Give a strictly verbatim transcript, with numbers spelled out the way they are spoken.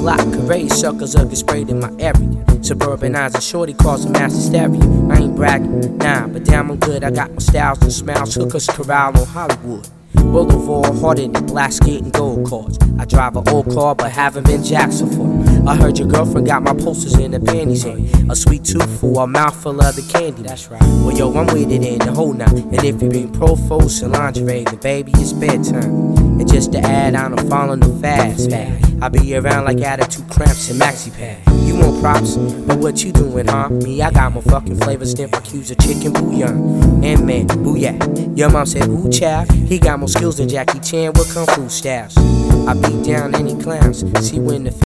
block, could raise suckers or get sprayed in my area. Suburban eyes and shorty calls a master stereo. I ain't bragging, nah, but damn I'm good. I got my styles and smiles, hookers corral on Hollywood Boulevard, harder than black skating gold cards. I drive an old car, but haven't been jacked so far. I heard your girlfriend got my posters in her panties in. A sweet tooth for a mouthful of the candy. That's right. Well, yo, I'm with it in the whole night. And if you bring Profos and lingerie, then baby, it's bedtime. And just to add on, I'm following the fast bag. I be around like attitude cramps and maxi pad. You want props, but what you doing, huh? Me, I got my fucking flavor sniff like Q's a chicken bouillon. And man, booyah. Your mom said, ooh, child. He got more skills than Jackie Chan with kung fu styles. I beat down any clowns. See when the